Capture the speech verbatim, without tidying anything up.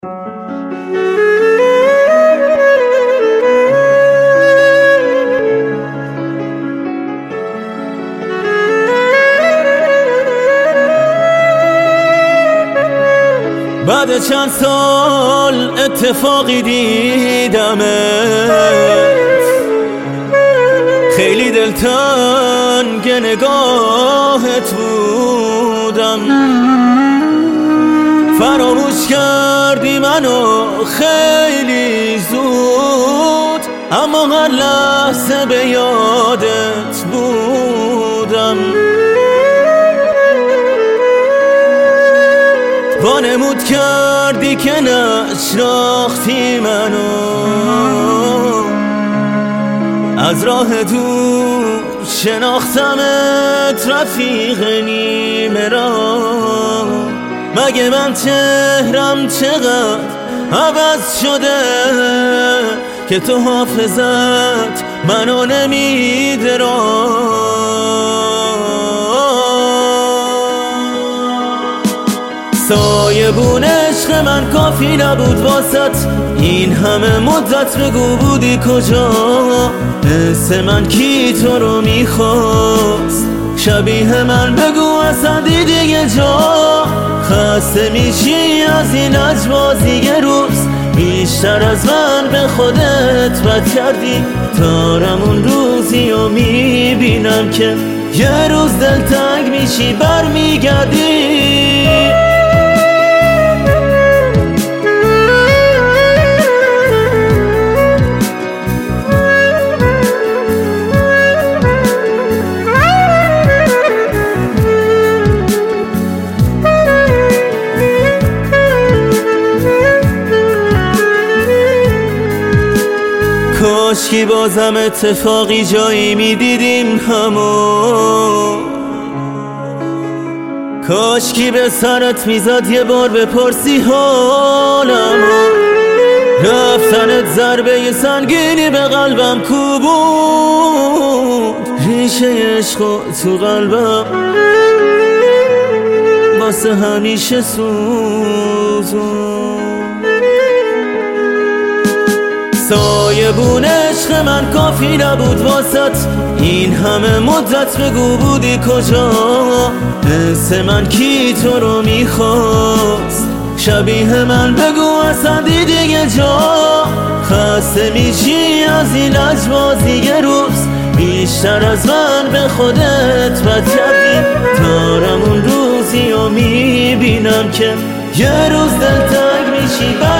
بعد چند سال اتفاقی دیدمت، خیلی دلتنگ نگاهت بودم. فراموش کردی منو خیلی زود، اما هر لحظه به یادت بودم. وانمود کردی که نشناختی منو، از راه دور شناختمت رفیق نیمه راه. مگه من چهرم چقدر عوض شده که تو حافظت منو نمیده سایبون عشق من کافی نبود واسط، این همه مدت بگو بودی کجا؟ حس من کی تو رو میخواست؟ شبیه من بگو اصلا دیدی یه جا؟ خسته میشی از این اجبازی یه روز، بیشتر از من به خودت بد کردی. دارم اون روزی و میبینم که یه روز دلتنگ میشی برمیگردی. کاشکی بازم اتفاقی جایی میدیدیم همو، کاشکی به سرت میزد یه بار بپرسی حالمو. رفتنت ضربه سنگینی به قلبم کوبون، ریشه عشق تو قلبم واسه همیشه سوزون. سایبون عشق من کافی نبود واسط، این همه مدت بگو بودی کجا؟ حس من کی تو رو میخواست؟ شبیه من بگو اصلا دیدی یه جا؟ خسته میشی از این اجبازی یه روز، بیشتر از من به خودت بد کردی. دارم اون روزی و میبینم که یه روز دلتنگ میشی.